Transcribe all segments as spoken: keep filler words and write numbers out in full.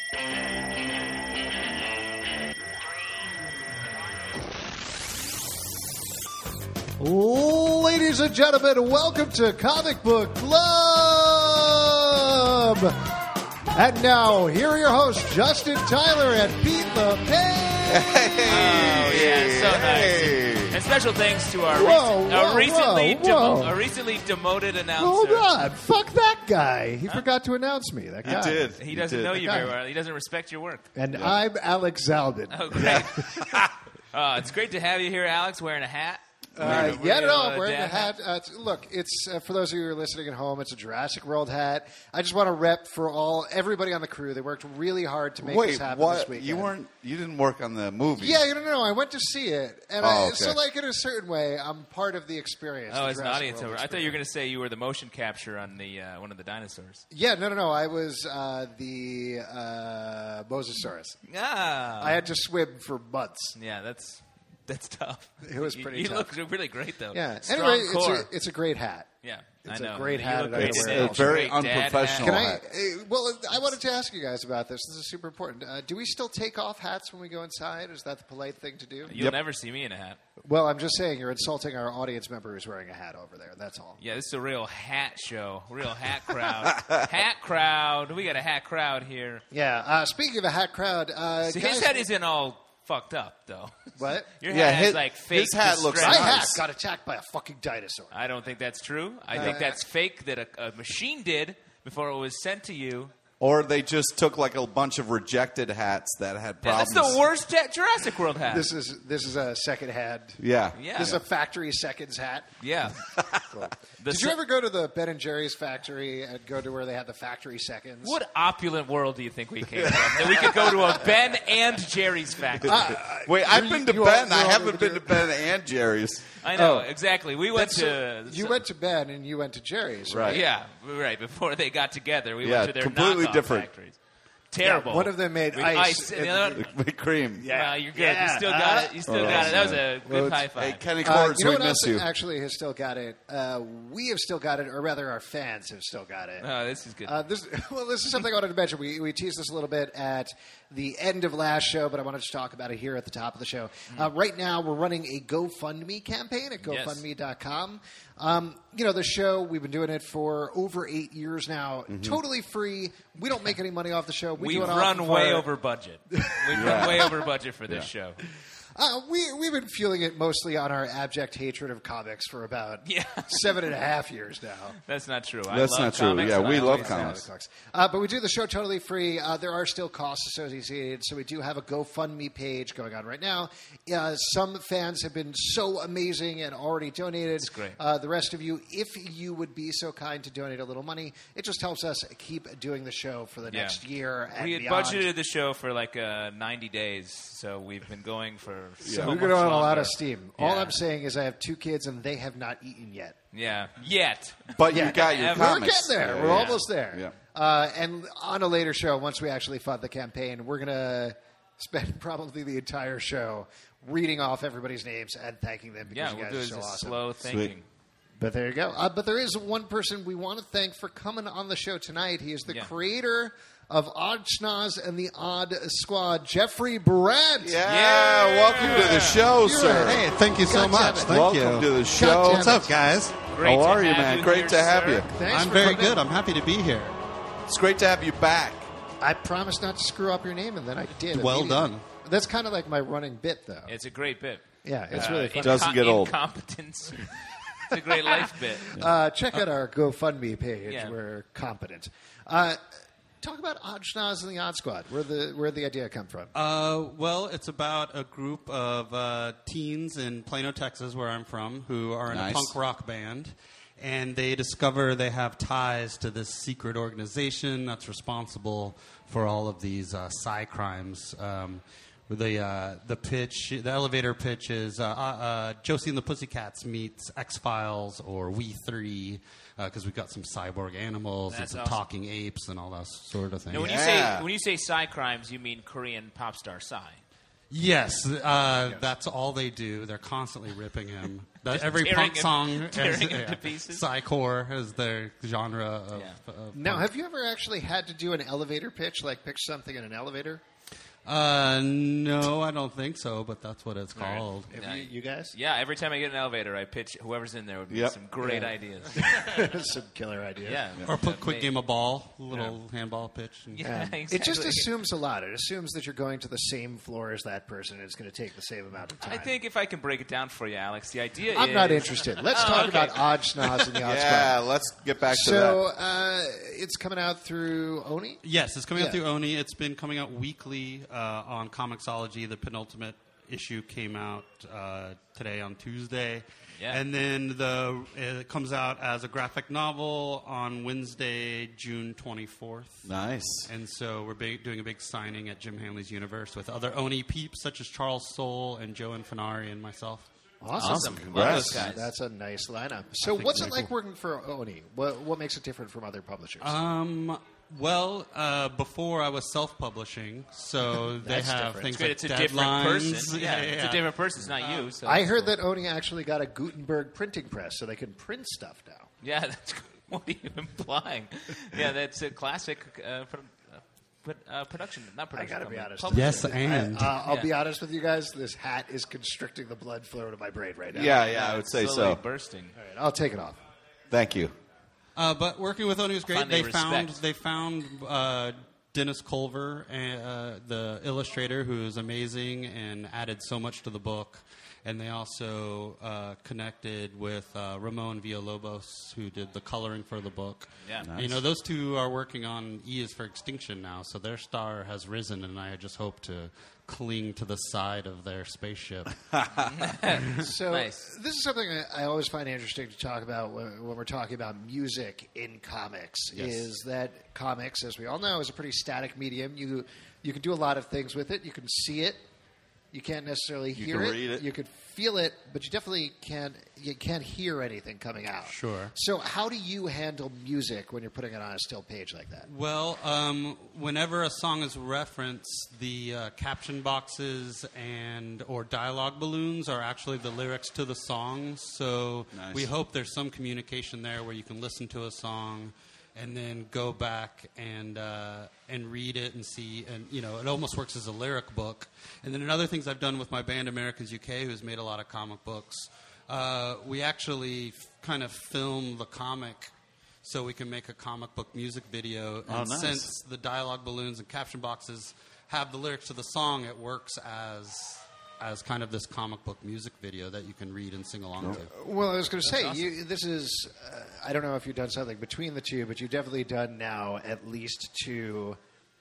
Ladies and gentlemen, welcome to Comic Book Club! And now, here are your hosts, Justin Tyler and Pete LePage! Hey. Oh, yeah, so hey. nice. And special thanks to our, whoa, rec- whoa, our recently whoa, whoa. Demo- a recently demoted announcer. Hold on, fuck that guy. He huh? forgot to announce me, that guy. He did. He doesn't he did. know you that very guy. well. He doesn't respect your work. And yeah. I'm Alex Zalman. Oh, great. uh, it's great to have you here, Alex, wearing a hat. Uh, We're, yeah, we're, no, uh, I'm wearing a dad hat. Uh, it's, look, it's uh, for those of you who are listening at home. It's a Jurassic World hat. I just want to rep for all everybody on the crew. They worked really hard to make Wait, this happen what? this weekend. You weren't? You didn't work on the movie? Yeah, you don't know. I went to see it, and Oh, I, okay. so like in a certain way, I'm part of the experience. Oh, the it's an Jurassic audience World over. I thought you were going experience. to say you were the motion capture on the uh, one of the dinosaurs. Yeah, no, no, no. I was uh, the uh, Mosasaurus. Ah. I had to swim for months. Yeah, that's that's tough. It was pretty You, you tough. look really great, though. Yeah. Strong anyway, it's core. a, it's a great hat. Yeah, It's I a know. great You hat, look and I great don't in wear it. it. very Great dad unprofessional. Can hat. I? Uh, well, I wanted to ask you guys about this. This is super important. Uh, do we still take off hats when we go inside? Is that the polite thing to do? You'll Yep. never see me in a hat. Well, I'm just saying you're insulting our audience member who's wearing a hat over there. That's all. Yeah, this is a real hat show, real hat crowd. Hat crowd. We got a hat crowd here. Yeah. Uh, speaking of a hat crowd, uh, So guys, his head isn't all fucked up, though. What? Your Yeah, hat has his- like fake. his hat looks My distress. nice. hat got attacked by a fucking dinosaur. I don't think that's true. I think Uh, that's fake that a, a machine did before it was sent to you. Or they just took like a bunch of rejected hats that had Yeah, problems. that's the worst Ju- Jurassic World hat. This is this is a second hand. Yeah. Yeah. This is a factory seconds hat. yeah. The Did you se- ever go to the Ben and Jerry's factory and go to where they had the factory seconds? What opulent world do you think we came from? That we could go to a Ben and Jerry's factory. Wait, I've you- been to you all- Ben. you I all haven't do been to Ben and Jerry's. I know, Oh. exactly. We went That's- to... you went to Ben and you went to Jerry's, right? Right. Yeah, right. Before they got together, we Yeah, went to their completely knockoff different. factories. Terrible. Yeah, one of them made With ice and the and- other, With cream. yeah, you're good. Yeah. You still got Uh, it. You still Oh, got it. That was a man. good Well, it's- high five. Hey, Kenny Uh, Cords, you know we what miss else you. actually has still got it? Uh, we have still got it, or rather, our fans have still got it. oh, this is good. Uh, this, well, this is something I wanted to mention. We, we teased this a little bit at the end of last show, but I wanted to talk about it here at the top of the show. Uh, right now, we're running a GoFundMe campaign at Yes. GoFundMe dot com. Um, you know, the show, we've been doing it for over eight years now. Totally free. We don't make any money off the show. We We've do it off run of way our- over budget. We've run way over budget for this Yeah. show. Uh, we, we've been feeling it mostly on our abject hatred of comics for about Yeah. seven and a half years now. That's not true. I That's love not true. comics, Yeah, and we I love always comics. have. Uh, but we do the show totally free. Uh, there are still costs associated, so we do have a GoFundMe page going on right now. Uh, some fans have been so amazing and already donated. It's great. Uh, the rest of you, if you would be so kind to donate a little money, it just helps us keep doing the show for the Yeah. next year and We had beyond. budgeted the show for like uh, ninety days, so we've been going for so We're much going on a lot longer. of steam. All Yeah. I'm saying is I have two kids and they have not eaten yet. Yeah, yet. But Yeah. you got your We're We're comics. getting there. Yeah, We're yeah. almost there. Yeah. Uh, and on a later show, once we actually fund the campaign, we're going to spend probably the entire show reading off everybody's names and thanking them because Yeah, you we'll guys do are this so as awesome. slow thinking. But there you go. Uh, but there is one person we want to thank for coming on the show tonight. He is the Yeah. creator of Odd Schnoz and the Odd Squad, Jeffrey Brent. Yeah, Yeah. welcome to the show, You're sir. right. Hey, thank you so God damn much. it. Thank welcome you. to the damn show. it. What's up, guys? Great How to are you, have man? you Great here, to have sir. you. Thanks I'm for very coming good. in. I'm happy to be here. It's great to have you back. I promised not to screw up your name, and then I did. Well immediately. done. That's kind of like my running bit, though. It's a great bit. Yeah, it's Uh, really fun. Doesn't get old. Incompetence. It's a great life bit. Uh, check out our GoFundMe page. Yeah. We're competent. Uh, talk about Odd Schnoz and the Odd Squad. Where the where the idea come from? Uh, well, it's about a group of uh, teens in Plano, Texas, where I'm from, who are in Nice. a punk rock band. And they discover they have ties to this secret organization that's responsible for all of these uh, psy crimes. Um, the uh, the pitch, the elevator pitch is uh, uh, uh, Josie and the Pussycats meets X Files or We Three, because we've got some cyborg animals That's and some awesome. talking apes and all that sort of thing. Now, when you Yeah. say when you say Psy crimes, you mean Korean pop star Psy. Yes, uh, that's all they do. They're constantly ripping him. That every tearing punk it- song has tearing it yeah, to pieces. psycore as their genre of, Yeah. of Now, punk. have you ever actually had to do an elevator pitch, like pitch something in an elevator? Uh, no, I don't think so, but that's what it's right. called. Have Yeah. you, you guys? Yeah, every time I get in an elevator, I pitch whoever's in there would be Yep. some great Yeah. ideas. Some killer idea. Yeah. Or put quick Amazing. game of ball, a little handball pitch. And Yeah, Yeah. exactly. It just assumes a lot. It assumes that you're going to the same floor as that person and it's going to take the same amount of time. I think if I can break it down for you, Alex, the idea I'm is... not interested. Let's Oh, talk okay. about Odd Schnoz and the Odd Yeah, Squad. let's get back to So that. uh, it's coming out through Oni? Yes, it's coming Yeah. out through Oni. It's been coming out weekly uh, on Comixology. The penultimate issue came out uh, today on Tuesday. Yeah. And then the it comes out as a graphic novel on Wednesday, June twenty-fourth. Nice. And so we're big, doing a big signing at Jim Hanley's Universe with other Oni peeps such as Charles Soule and Joe Infinari and myself. Awesome. Awesome. Love Congrats. those guys. That's a nice lineup. So think what's it's it very like working for Oni? What, what makes it different from other publishers? Um, well, uh, before I was self-publishing, so they That's have different. things It's, good. like it's a deadlines. different person. Yeah, it's a different person. It's not you. So I heard that Oni actually got a Gutenberg printing press so they can print stuff now. Yeah, that's good. What are you implying? Yeah, that's a classic uh, pro- uh, pro- uh, production. Not I production. got to be company. honest. Publishing. Yes, and I, uh, I'll Yeah. be honest with you guys. This hat is constricting the blood flow to my brain right now. Yeah, yeah, I would It's say slowly so. bursting. All right, I'll take it off. Thank you. Uh, but working with Oni was great. Finally, They found respect. they found uh, Dennis Culver, uh, the illustrator, who is amazing and added so much to the book. And they also uh, connected with uh, Ramon Villalobos, who did the coloring for the book. Yeah. You know, those two are working on E is for Extinction now, so their star has risen, and I just hope to cling to the side of their spaceship. So Nice. this is something I, I always find interesting to talk about when, when we're talking about music in comics. Yes. Is that comics, as we all know, is a pretty static medium. You you can do a lot of things with it. You can see it. You can't necessarily You hear can it. read it. You can feel it, but you definitely can't. You can't hear anything coming out. Sure. So how do you handle music when you're putting it on a still page like that? Well, um, whenever a song is referenced, the uh, caption boxes and or dialogue balloons are actually the lyrics to the song. So Nice. we hope there's some communication there where you can listen to a song and then go back and uh, and read it and see, and you know, it almost works as a lyric book. And then another things I've done with my band Americans U K, who's made a lot of comic books, uh, we actually f- kind of film the comic so we can make a comic book music video. Oh, And nice. since the dialogue balloons and caption boxes have the lyrics to the song, it works as as kind of this comic book music video that you can read and sing along to. Well, I was going to say, you, this is, uh, I don't know if you've done something between the two, but you've definitely done now at least two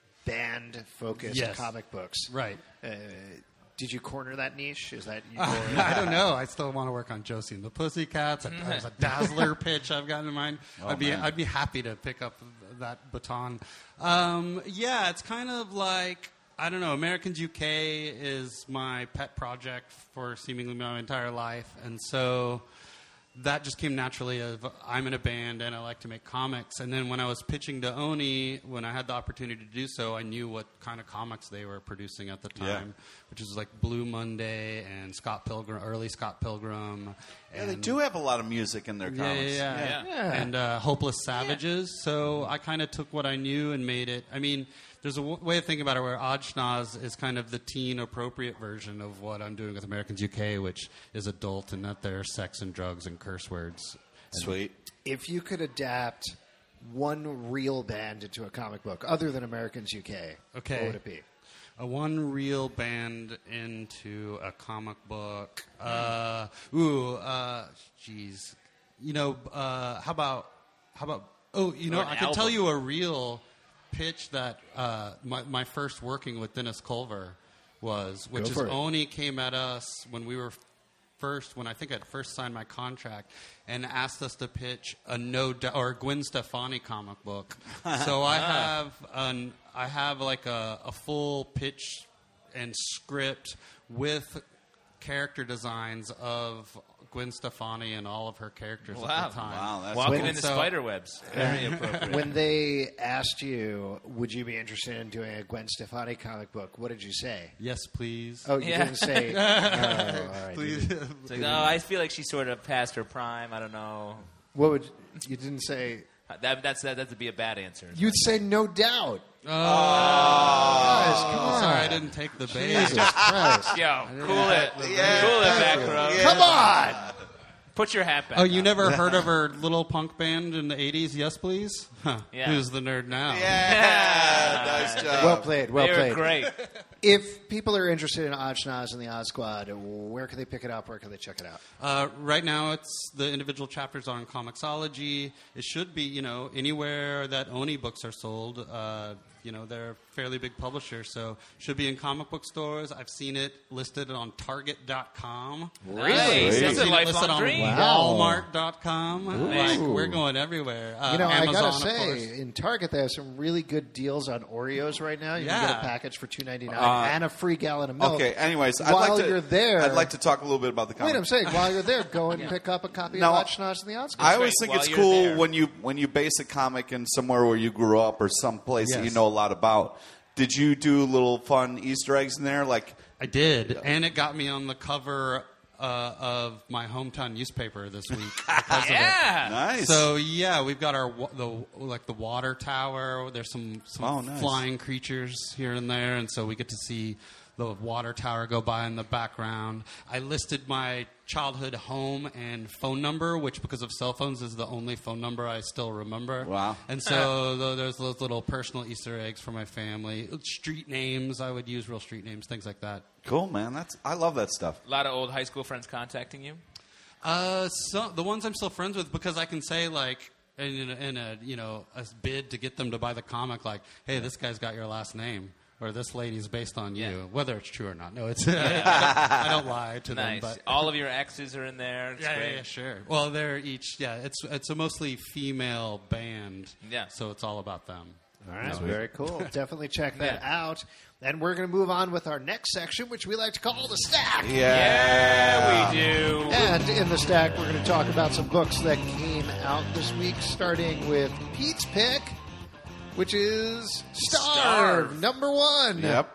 band-focused Yes. comic books. Right. Uh, did you corner that niche? Is that your... I don't know. I still want to work on Josie and the Pussycats. There's a Dazzler pitch I've got in mind. I'd be man. I'd be happy to pick up that baton. Um, yeah, it's kind of like, I don't know. Americans U K is my pet project for seemingly my entire life, and so that just came naturally of I'm in a band and I like to make comics. And then when I was pitching to Oni, when I had the opportunity to do so, I knew what kind of comics they were producing at the time, Yeah. which is like Blue Monday and Scott Pilgrim, early Scott Pilgrim. Yeah, they and- do have a lot of music in their yeah, comics. yeah, yeah. Yeah. And uh, Hopeless Savages. So I kind of took what I knew and made it. I mean, there's a w- way of thinking about it where Odd Schnoz is kind of the teen appropriate version of what I'm doing with Americans U K, which is adult and that there's sex and drugs and curse words. And Sweet. If you could adapt one real band into a comic book, other than Americans U K, Okay. what would it be? A one real band into a comic book. Uh, ooh, uh, jeez. You know, uh, how about, how about, oh, you know, Or an I can tell album. you a real pitch that uh, my, my first working with Dennis Culver was, which Go is for it. Oni came at us when we were first, when I think I'd first signed my contract, and asked us to pitch a no Di- or Gwen Stefani comic book. So I have an I have like a, a full pitch and script with character designs of Gwen Stefani and all of her characters Wow. at the time. Wow, that's Walking When- into so- spider webs. Very appropriate. When they asked you, would you be interested in doing a Gwen Stefani comic book, what did you say? Yes, please. Oh, you Yeah. didn't say. Oh, all right. please. It's like, oh, I feel like she's sort of past her prime. I don't know. What would you didn't say? That, that's that. That'd be a bad answer. You'd say no doubt. Oh, Guys, come on. sorry, I didn't take the bait. Jesus Christ. Yo, cool it. Yeah. Cool it, Thank back you. row. Yeah. Come on. Put your hat back. Oh, you on. never heard of her little punk band in the eighties? Yes, please. Huh. Yeah. Who's the nerd now? Yeah, nice job. Well played. Well They were played. great. If people are interested in Odd Schnoz and the Odd Squad, where can they pick it up? Where can they check it out? Uh, right now, it's the individual chapters are on Comixology. It should be, you know, anywhere that Oni books are sold. Uh, you know, they're a fairly big publisher, so should be in comic book stores. I've seen it listed on Target dot com. Nice. Really? That's a I've seen it listed lifelong on dream. Wow. Walmart dot com. Like, we're going everywhere. Uh, You know, Amazon, I gotta of say, course. in Target they have some really good deals on Oreos right now. You can get Yeah. a package for two ninety nine Uh, and a free gallon of milk. Okay. Anyways, I'd while like to, you're there, I'd like to talk a little bit about the comic. Wait, I'm saying while you're there, go and pick up a copy Now, of Odd Schnoz and the Odd Squad. I always right, think while it's you're cool there. when you when you base a comic in somewhere where you grew up or some place that you Yes. know a lot about. Did you do little fun Easter eggs in there? Like, I did, and it got me on the cover uh, of my hometown newspaper this week. because of it. Yeah. nice. So yeah, we've got our wa- the like the water tower. There's some some Oh, nice. flying creatures here and there, and so we get to see the water tower go by in the background. I listed my childhood home and phone number, which because of cell phones is the only phone number I still remember. Wow. And so th- there's those little personal Easter eggs for my family. Street names, I would use real street names, things like that. cool, man. That's I love that stuff. A lot of old high school friends contacting you. Uh, so the ones I'm still friends with, because I can say like in a, in a you know a bid to get them to buy the comic, like, hey, this guy's got your last name, or this lady's based on you, Yeah. whether it's true or not. No, it's I, don't, I don't lie to Nice. them, but All of your exes are in there. It's yeah, great. yeah, yeah, sure. Well, they're each yeah. It's it's a mostly female band, Yeah. So it's all about them. All right, very cool. Definitely check that out. And we're going to move on with our next section, which we like to call the stack. Yeah, we do. And in the stack, we're going to talk about some books that came out this week, starting with Pete's pick, which is Starve, Starve. number one. Yep.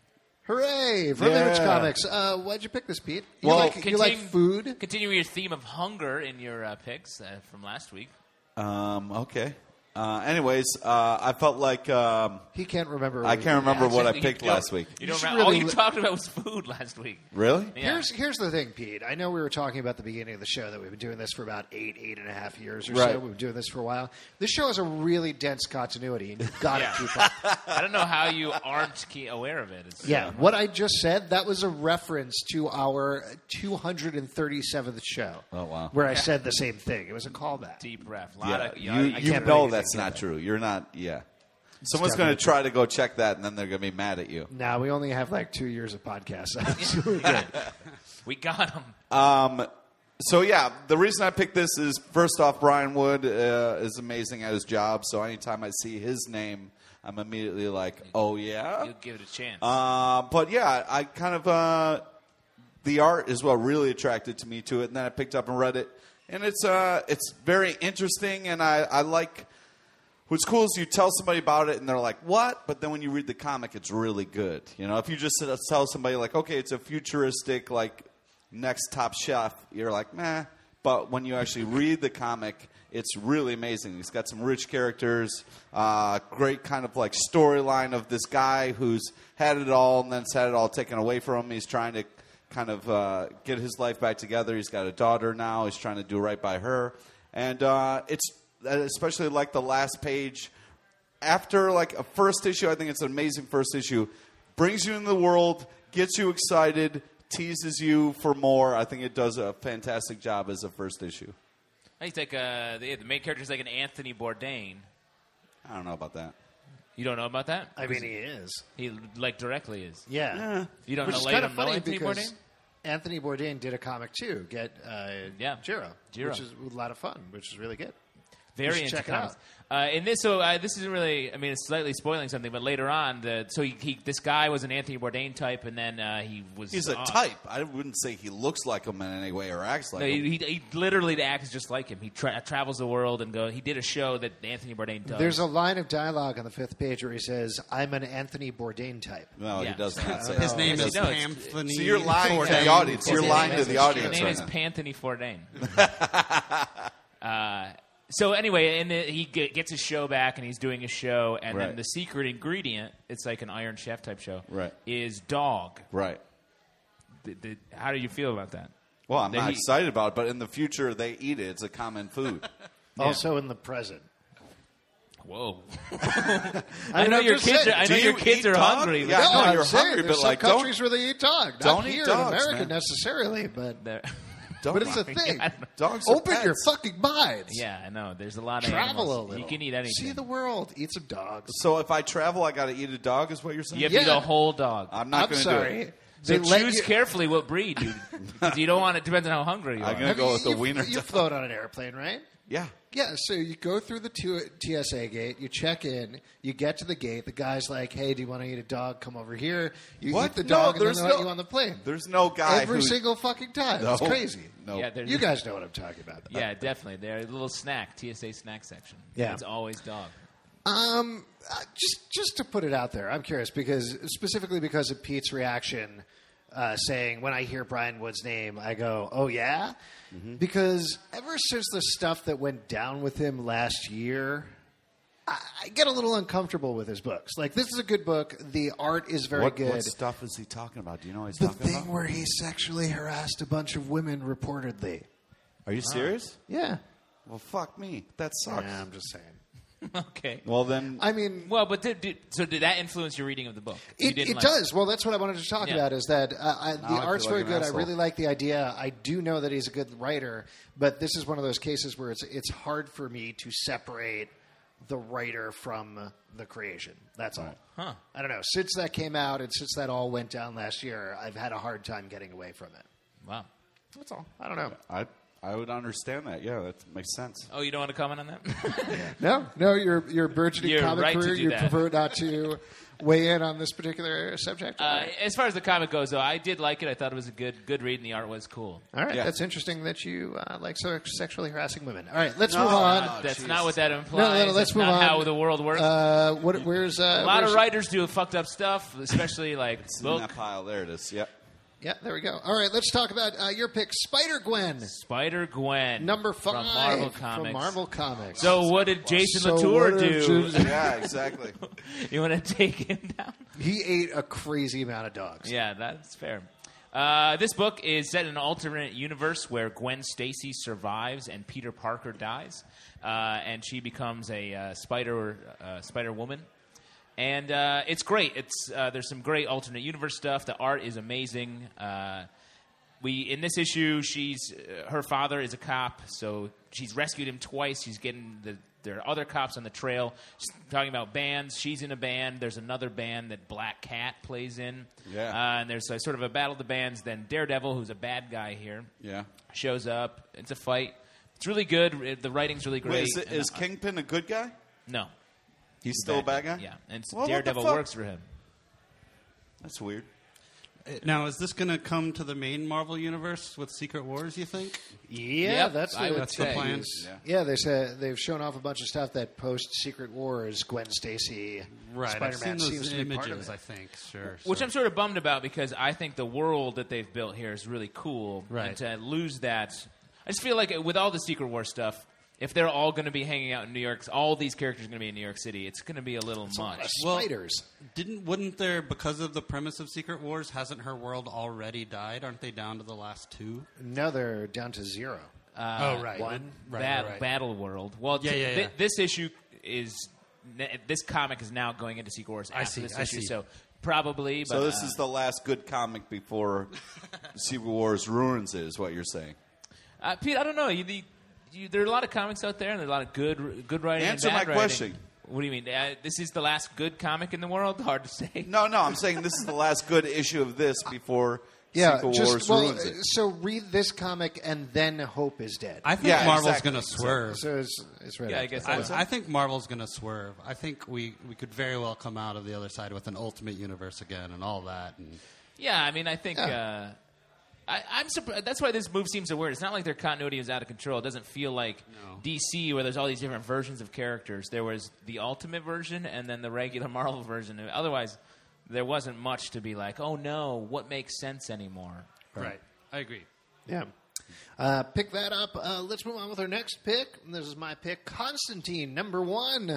Hooray! From Yeah. Image Comics. Uh, why'd you pick this, Pete? You, Well, like, you like Continue- food? Continuing your theme of hunger in your uh, picks uh, from last week. Um, okay. Uh, anyways, uh, I felt like um, He can't remember. I can't remember what I You picked don't- last week. You You don't should remember, really all you li- talked about was food last week. Really? Yeah. Here's here's the thing, Pete. I know we were talking about the beginning of the show that we've been doing this for about eight, eight and a half years or Right. so. We've been doing this for a while. This show has a really dense continuity, and you've got Yeah. to keep up. I don't know how you aren't key aware of it. It's, Yeah, what I just said, that was a reference to our two hundred thirty-seventh show. Oh, wow. Where I said the same thing. It was a callback. Deep breath. Lot Yeah. of, You, I you can't know believe that's you think not that. true. You're not. Yeah. Someone's definitely going to try to go check that, and then they're going to be mad at you. Now, we only have like two years of podcasts. So we're good. We got him. Um, so yeah, the reason I picked this is first off, Brian Wood uh, is amazing at his job. So anytime I see his name, I'm immediately like, oh yeah. You'll give it a chance. Uh, but yeah, I kind of uh, the art is what really attracted to me to it, and then I picked up and read it, and it's uh, it's very interesting, and I, I like. What's cool is you tell somebody about it and they're like, what? But then when you read the comic, it's really good. You know, if you just tell somebody like, okay, it's a futuristic, like, Next Top Chef, you're like, meh. But when you actually read the comic, it's really amazing. He's got some rich characters, uh, great kind of like storyline of this guy who's had it all and then's had it all taken away from him. He's trying to kind of uh, get his life back together. He's got a daughter now. He's trying to do right by her. And uh, it's especially like the last page. After like a first issue, I think it's an amazing first issue. Brings you into the world, gets you excited, teases you for more. I think it does a fantastic job as a first issue. He's like uh, the, the main character is like an Anthony Bourdain. I don't know about that. You don't know about that? I mean, he is. He like directly is. Yeah. Yeah. You don't Which know, is like, you kind of don't know funny Anthony because Bourdain? Anthony Bourdain did a comic too. Get uh, Yeah. Jiro, Jiro. which is a lot of fun, which is really good. Very should into check it comics. out. Uh, and this, so uh, this isn't really. I mean, it's slightly spoiling something, but later on, the so he, he this guy was an Anthony Bourdain type, and then uh, he was. He's a uh, type. I wouldn't say he looks like him in any way or acts like No, him. he, he, he literally acts just like him. He tra- travels the world and go. He did a show that Anthony Bourdain does. There's a line of dialogue on the fifth page where he says, "I'm an Anthony Bourdain type." No, Yeah. he does not say His that. name He is does No, not. it's- Anthony. So you're lying to Bourdain. the audience. You're His lying name to is- the audience His name right is now. Panthony Bourdain. uh, so anyway, and the, he get, gets his show back, and he's doing his show, and then Right. the secret ingredient, it's like an Iron Chef type show, Right. is dog. Right. The, the, how do you feel about that? Well, I'm That not he- excited about it, but in the future, they eat it. It's a common food. Also in the present. Whoa! I, I mean, know I'm your just kids. saying, Are, I do know your you kids eat are dog? hungry. Yeah, but- I know I'm you're saying hungry, there's but, some like, don't- countries where they eat dog. Not don't eat here dogs, in America man. necessarily, but They're- Don't but it's a eat- thing. Dogs are Open your pets. fucking minds. yeah, I know. There's a lot of Travel animals. a little. You can eat anything. See the world. Eat some dogs. So if I travel, I got to eat a dog, is what you're saying? You have to eat Yeah. a whole dog. I'm not I'm going to do sorry. it. So They let choose you- carefully what breed, dude, because you don't want it. Depends on how hungry you I'm are. gonna go with the you, wiener You dog. float on an airplane, right? Yeah. Yeah, so you go through the T S A gate, you check in, you get to the gate, the guy's like, hey, do you want to eat a dog? Come over here. You What? eat the No, dog, and then there's they let no- you on the plane. There's no guy Every who... single fucking time. No. It's crazy. No. Yeah, there's- You guys know what I'm talking about. Yeah, definitely. They're a little snack, T S A snack section. Yeah. It's always dog. Um, uh, just just to put it out there, I'm curious because specifically because of Pete's reaction, uh, saying when I hear Brian Wood's name, I go, "Oh yeah," Mm-hmm. because ever since the stuff that went down with him last year, I, I get a little uncomfortable with his books. Like this is a good book. The art is very What, good. what stuff is he talking about? Do you know what he's the talking thing about? where he sexually harassed a bunch of women reportedly. Are you serious? Yeah. Well, fuck me. That sucks. Yeah, I'm just saying. Okay. Well, then... I mean, Well, but did, did, so did that influence your reading of the book? You It, didn't it like does. Well, that's what I wanted to talk Yeah. about. Is that uh, I, the Now I feel art's like very an good. asshole. I really like the idea. I do know that he's a good writer, but this is one of those cases where it's it's hard for me to separate the writer from the creation. That's all. Huh. I don't know. Since that came out and since that all went down last year, I've had a hard time getting away from it. Wow. That's all. I don't know. I, I would understand that. Yeah, that makes sense. Oh, you don't want to comment on that? No, no. Your your burgeoning You're comic right to career. do You that. prefer not to weigh in on this particular subject. uh, as far as the comic goes, though, I did like it. I thought it was a good good read, and the art was cool. all right, Yeah. that's interesting that you uh, like so sexually harassing women. All right, let's No, move on. no, That's geez. not what that implies. No, no, no, let's That's move not on. how the world works. Uh, what? Where's uh, a lot where's, of writers do fucked up stuff, especially like It's in book. that pile. There it is. Yep. Yeah, there we go. All right, let's talk about uh, your pick, Spider Gwen, Spider Gwen, number five from Marvel Comics. From Marvel Comics. So, what did Jason So Latour what did do? Jason- Yeah, exactly. You want to take him down? he ate a crazy amount of dogs. Yeah, that's fair. Uh, this book is set in an alternate universe where Gwen Stacy survives and Peter Parker dies, uh, and she becomes a uh, Spider uh, Spider Woman. And uh, it's great. It's uh, there's some great alternate universe stuff. The art is amazing. Uh, we in this issue, she's uh, her father is a cop, so she's rescued him twice. She's getting the there are other cops on the trail. She's talking about bands. She's in a band. There's another band that Black Cat plays in. Yeah. Uh, and there's a, sort of a battle of the bands. Then Daredevil, who's a bad guy here, Yeah. shows up. It's a fight. It's really good. The writing's really great. Wait, is, it, And, is uh, Kingpin a good guy? no. He's still a bad guy? Yeah. And Well, what the Daredevil fuck? works for him. That's weird. Now, is this going to come to the main Marvel universe with Secret Wars, you think? Yeah, Yep, that's I what would it say. is. plan. Yeah. yeah, they said they've shown off a bunch of stuff that post Secret Wars, Gwen Stacy, Right. I've Spider-Man seen seems those to be part of images, it. I think. Sure. Which so. I'm sort of bummed about because I think the world that they've built here is really cool. Right. And to lose that, I just feel like with all the Secret War stuff, if they're all going to be hanging out in New York, all these characters are going to be in New York City, it's going to be a little much. Well, Spiders. Didn't wouldn't there because of the premise of Secret Wars hasn't her world already died? Aren't they down to the last two? No, they're down to zero. Uh, oh right, one. right, Bat- right, right. Battle World. Well, Yeah, t- yeah, thi- yeah. this issue is this comic is now going into Secret Wars I after see, this I issue, see. so probably. But, So this uh, is the last good comic before Secret Wars ruins it, is what you're saying. uh, Pete. I don't know. You, the, you, there are a lot of comics out there, and there are a lot of good good writing. Answer and bad my writing. question. What do you mean? Uh, this is the last good comic in the world? Hard to say. No, no, I'm saying this is the last good issue of this before Yeah, Secret just Wars well, ruins it. so read this comic and then Hope is dead. I think Yeah, Marvel's exactly. going to swerve. so it's, it's right Yeah, I after guess that. that I, I think Marvel's going to swerve. I think we, we could very well come out of the other side with an Ultimate Universe again and all that. And Yeah, I mean, I think Yeah. uh, I, I'm surprised. That's why this move seems so weird. It's not like their continuity is out of control. It doesn't feel like No. D C where there's all these different versions of characters. There was the Ultimate version and then the regular Marvel version. Otherwise, there wasn't much to be like, oh no, what makes sense anymore? right. I agree. Yeah. Uh, pick that up. Uh, let's move on with our next pick. This is my pick, Constantine, number one.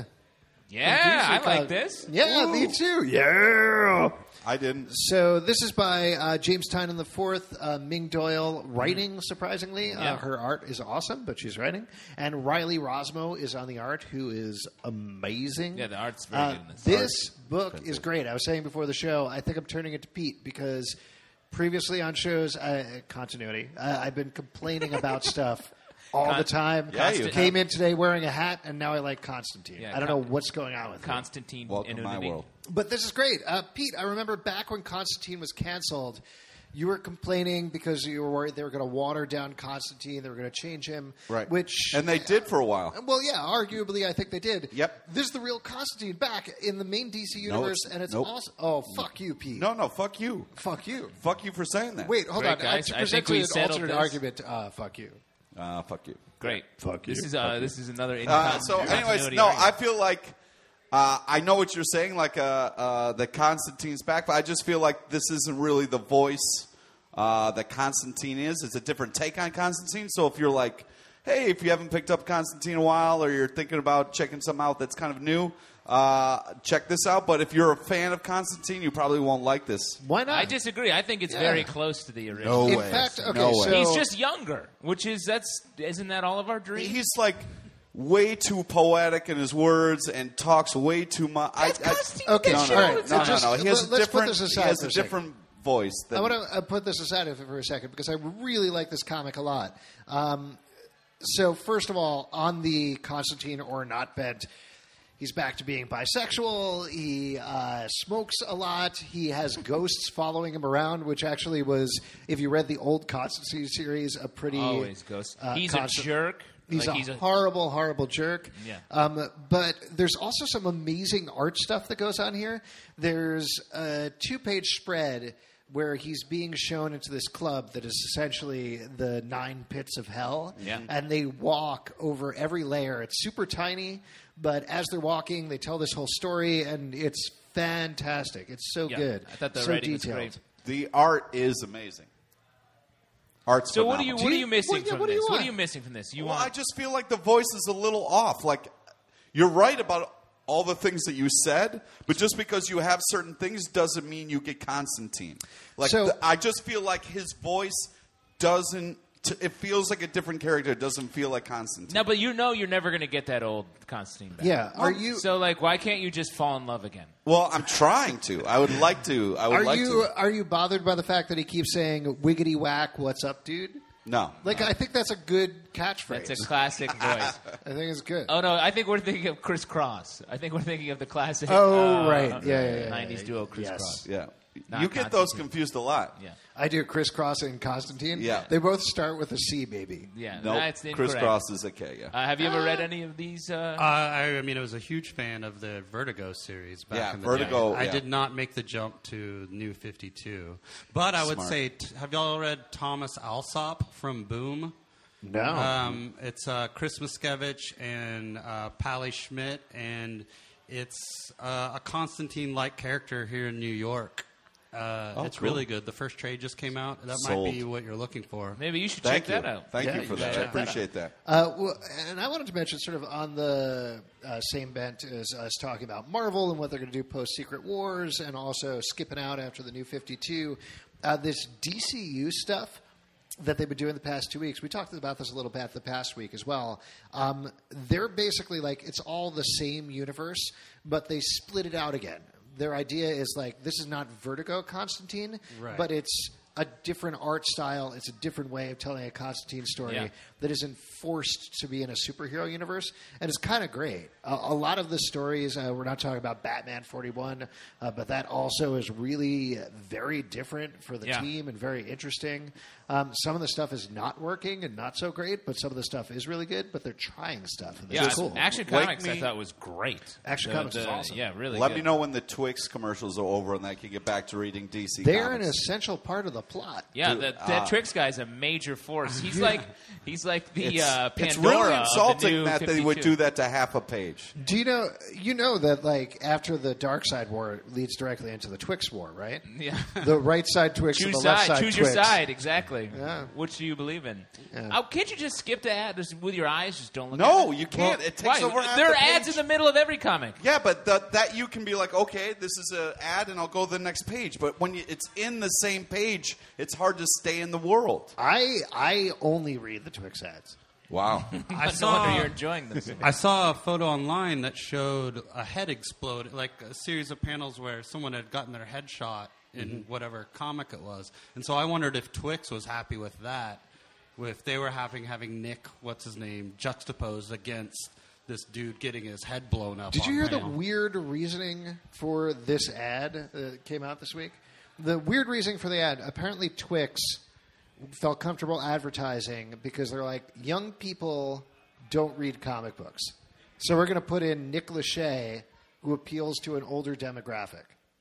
Yeah, I From like D C. this. Yeah, me too. Yeah. I didn't. So this is by uh, James Tynion the Fourth, uh, Ming Doyle writing. Surprisingly, Yeah. uh, her art is awesome, but she's writing. And Riley Rosmo is on the art, who is amazing. Yeah, the art's very Uh, good in this. This book is great. I was saying before the show, I think I'm turning it to Pete because previously on shows, uh, continuity, uh, I've been complaining about stuff all Con- the time. Yeah, you Came have. in today wearing a hat, and now I like Constantine. Yeah, I don't Con- know what's going on with me. Constantine Welcome to my Inunity. world. But this is great. Uh, Pete, I remember back when Constantine was canceled, you were complaining because you were worried they were going to water down Constantine, they were going to change him. Right. Which, And they did for a while. well, yeah, arguably, I think they did. Yep. This is the real Constantine back in the main D C No, universe, it's- and it's nope. awesome. Oh, fuck you, Pete. No, no, fuck you. Fuck you. Fuck you for saying that. Wait, hold Great, on. guys. I I presented think we an settled alternate this. argument. Uh, fuck you. Uh, fuck you. Great. Fuck This you. is uh, this is another. Uh, so, incon- anyways, continuity no, argument. I feel like uh, I know what you're saying, like uh, uh, the Constantine's back, but I just feel like this isn't really the voice uh, that Constantine is. It's a different take on Constantine. So, if you're like, hey, if you haven't picked up Constantine in a while, or you're thinking about checking something out that's kind of new, uh, check this out. But if you're a fan of Constantine, you probably won't like this. Why not? I disagree. I think it's Yeah. very close to the original. No In way. fact, okay, No way. so He's just younger, which is that's isn't that all of our dreams? He's like way too poetic in his words and talks way too much. I, That's I, Constantine. Okay, no, That's no, all no, right. no, no, Just- no. He has a let's put different. this He aside has for a a second. different voice. Than, I want to uh, put this aside for a second because I really like this comic a lot. Um, so, first of all, on the Constantine or not bent, he's back to being bisexual. He uh, smokes a lot. He has ghosts following him around, which actually was, if you read the old Constantine series, a pretty always ghost. uh, he's constant- a jerk. He's, Like, a he's a horrible, horrible jerk. Yeah. Um, but there's also some amazing art stuff that goes on here. There's a two-page spread where he's being shown into this club that is essentially the nine pits of hell. Yeah. And they walk over every layer. It's super tiny, but as they're walking, they tell this whole story, and it's fantastic. It's so Yeah. good. I thought the so writing was detailed. great. the art is amazing. Art's So what are you phenomenal. what are you missing Well, yeah, from what do you this? What want? are you missing from this? You Well, I want just feel like the voice is a little off. Like, you're right about all the things that you said, but just because you have certain things doesn't mean you get Constantine. Like, So- the, I just feel like his voice doesn't. T- it feels like a different character. It doesn't feel like Constantine. no, but you know you're never going to get that old Constantine back. Yeah. Are you... So like, why can't you just fall in love again? Well, I'm trying to. I would like to. I would Are like you to. are you bothered by the fact that he keeps saying "wiggity whack, what's up, dude"? No. Like, I think that's a good catchphrase. It's a classic voice. I think it's good. Oh no, I think we're thinking of Chris Cross. I think we're thinking of the classic. Oh, uh, right. Yeah, yeah, yeah, nineties yeah. duo Chris Yes. Cross. Yeah. Not you get those Constantine. confused a lot. Yeah, I do crisscross and Constantine. Yeah. They both start with a C, baby. yeah. No, That's incorrect. crisscross is a K. Yeah. Uh, have you ever read any of these? Uh, Uh, I, I mean, I was a huge fan of the Vertigo series back Yeah, in the Vertigo, day. I yeah. did not make the jump to New fifty-two. But I would Smart. say, t- have y'all read Thomas Alsop from Boom? No. Um, it's uh, Chris Miskevich and uh, Pally Schmidt, and it's uh, a Constantine-like character here in New York. Uh, Oh, it's cool. really good. The first trade just came out. That Sold. might be what you're looking for. maybe you should Thank check you. that out. Thank Yeah, you for you that. should I check that appreciate that. Uh, well, and I wanted to mention, sort of on the uh, same bent as us talking about Marvel and what they're going to do post Secret Wars, and also skipping out after the New fifty-two, uh, this D C U stuff that they've been doing the past two weeks. We talked about this a little bit the past week as well. Um, they're basically like, it's all the same universe, but they split it out again. Their idea is like, this is not Vertigo Constantine, Right. but it's a different art style. It's a different way of telling a Constantine story Yeah. that isn't forced to be in a superhero universe, and it's kind of great. A, a lot of the stories, uh, we're not talking about Batman forty-one, uh, but that also is really very different for the Yeah. team and very interesting. Um, some of the stuff is not working and not so great, but some of the stuff is really good, but they're trying stuff. And Yeah, that's cool. Action Wake Comics I me- thought was great. Action The- Comics the- is awesome. Yeah, really Let good. me know when the Twix commercials are over and I can get back to reading D C They're an comics. essential part of the plot. Yeah, Dude, that, uh, that Trix guy's a major force. He's like he's like the It's, uh, Pandora it's really of the insulting new that they would fifty-two. do that to half a page. Do you know? You know that like after the Dark Side War it leads directly into the Twix War, right? Yeah. The right side Twix and Choose the left side. side Choose Twix. your side. Exactly. Yeah. Which do you believe in? Yeah. Oh, can't you just skip the ad just with your eyes? Just don't look. No, at it? you can't. Well, It takes why? over half There are the ads page. in the middle of every comic. Yeah, but the, that you can be like, okay, this is an ad, and I'll go to the next page. But when you, it's in the same page, it's hard to stay in the world. I I only read the Twix ads. Wow. I No saw wonder you're enjoying this. I saw a photo online that showed a head explode, like a series of panels where someone had gotten their head shot in Mm-hmm. whatever comic it was. And so I wondered if Twix was happy with that, if they were having having Nick, what's his name, juxtaposed against this dude getting his head blown up. Did you on hear panel. the weird reasoning for this ad that came out this week? The weird reasoning for the ad, apparently Twix felt comfortable advertising because they're like, young people don't read comic books. So we're going to put in Nick Lachey, who appeals to an older demographic.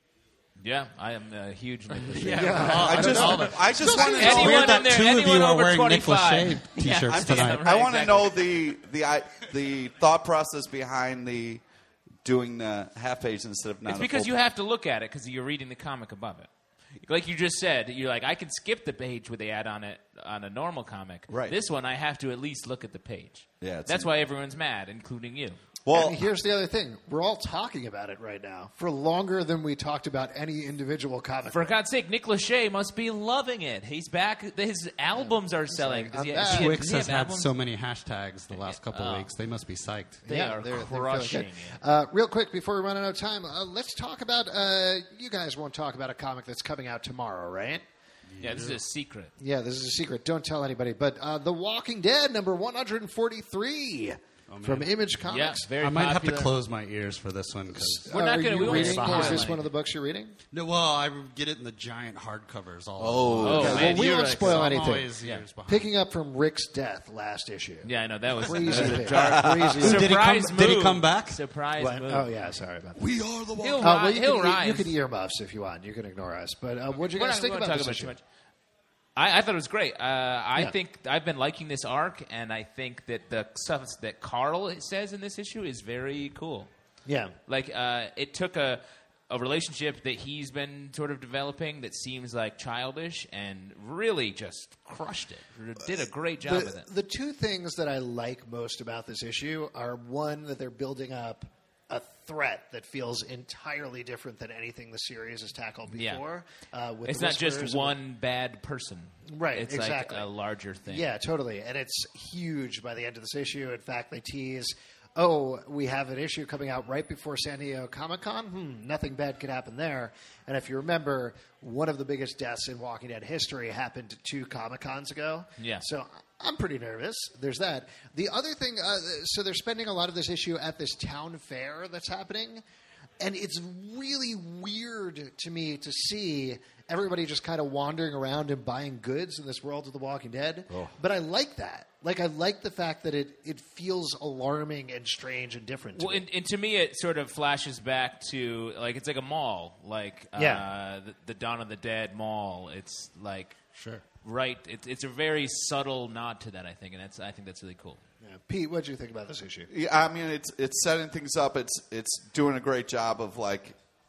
Yeah, I am a huge Nicholas. Yeah, I just, I just want to It's know. Anyone weird that in there- two of anyone you are over wearing Nick twenty-five. Lachey t-shirts Yeah, tonight. right, I want to exactly. know the the I, the thought process behind the doing the half page instead of not. It's a because full you page. have to look at it because you're reading the comic above it. Like you just said, you're like, I can skip the page with the ad on it on a normal comic. Right. This one, I have to at least look at the page. Yeah, it's- That's why everyone's mad, including you. Well, And here's the other thing. We're all talking about it right now for longer than we talked about any individual comic. For book. God's sake, Nick Lachey must be loving it. He's back. His albums are selling. like, Does he- I'm does back. he have- Twix does he has have had albums? so many hashtags the last couple of Oh. weeks. They must be psyched. They Yeah, are they're- they're feeling crushing good. it. Uh, real quick, before we run out of time, uh, let's talk about. Uh, you guys won't talk about a comic that's coming out tomorrow, right? Yeah, this is a secret. Yeah, this is a secret. Don't tell anybody. But uh, The Walking Dead, number one hundred forty-three from Image Comics. Yeah, very I might have popular. to close my ears for this one because We're not are gonna- you we won't reading? spoil Is this it. one of the books you're reading? no, well, I get it in the giant hardcovers. All Oh, Oh, Okay, man, well, we you're won't like- spoil I'm anything. always Yeah. years behind. Picking up from Rick's death last issue. Yeah, I know that was Crazy that was a pick. dark, Crazy Did he surprise come- move. did he come back? Surprise What? move. Oh yeah, sorry about that. We are the He'll, Uh, ri- well, you he'll can, rise. you can earmuffs if you want. You can ignore us. But uh, what do you We're guys not- think we won't about talk this too issue? much. I, I thought it was great. Uh, I Yeah. think I've been liking this arc, and I think that the stuff that Carl says in this issue is very cool. Yeah. Like uh, it took a a relationship that he's been sort of developing that seems like childish, and really just crushed it. Did a great job with The, it. the two things that I like most about this issue are one, that they're building up a threat that feels entirely different than anything the series has tackled Yeah. before. Uh, with It's the not just Whisperers and one bad person. Right, It's exactly. like a larger thing. Yeah, totally. And it's huge by the end of this issue. In fact, they tease, oh, we have an issue coming out right before San Diego Comic-Con. Hmm, nothing bad could happen there. And if you remember, one of the biggest deaths in Walking Dead history happened two Comic-Cons ago. Yeah. So I'm pretty nervous. There's that. The other thing, uh, so they're spending a lot of this issue at this town fair that's happening. And it's really weird to me to see everybody just kind of wandering around and buying goods in this world of The Walking Dead. But I like that. Like, I like the fact that it, it feels alarming and strange and different to Well, me. and, and to me, it sort of flashes back to like it's like a mall, like Yeah. uh, the, the Dawn of the Dead mall. It's like Sure. right. It's it's a very subtle nod to that, I think, and that's I think that's really cool. Yeah. Pete, what do you think about this issue? Yeah, I mean, it's it's setting things up. It's it's doing a great job of like,